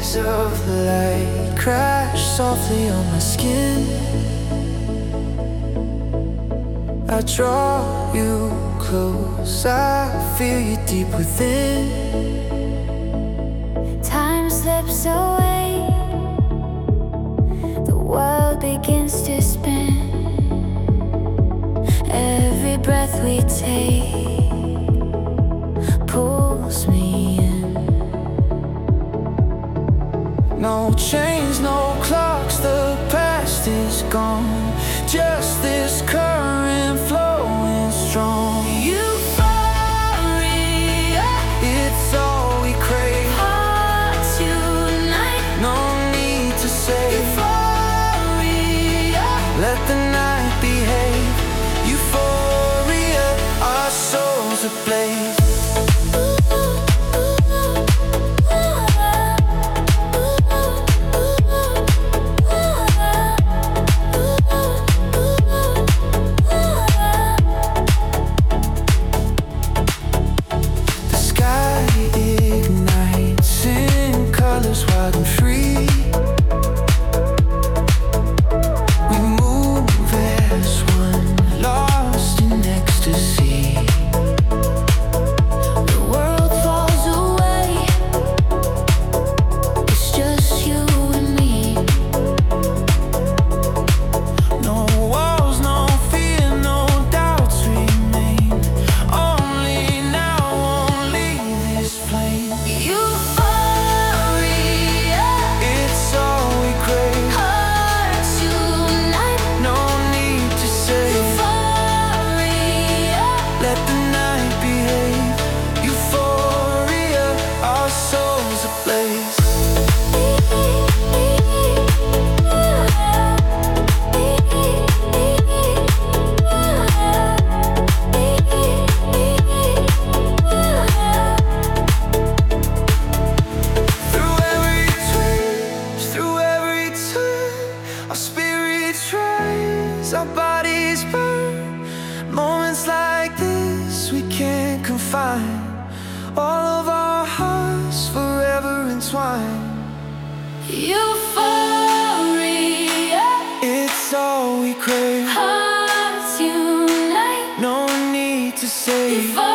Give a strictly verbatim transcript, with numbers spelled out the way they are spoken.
Waves of light crash softly on my skin. I draw you close, I feel you deep within. Time slips away, the world begins to spin. Every breath we take pulls me in. No chains, no clocks, the past is gone. Just this current flowing strong. Euphoria, it's all we crave. hearts unite. No need to say. Euphoria, Let the night behave. Euphoria, our souls ablaze. Wild and free, we move as one, lost in ecstasy. the world falls away. It's just you and me. No walls, no fear, no doubts remain. Only now, only this flame. Euphoria, It's all we crave. hearts unite. No need to say. Euphoria, Let the night behave. Euphoria, our souls ablaze. Through every twist, through every turn, our spirit tries, our bodies burn. Moments like this we can't confine. All of our hearts forever entwined. Euphoria, It's all we crave. hearts unite. No need to say. Euphoria.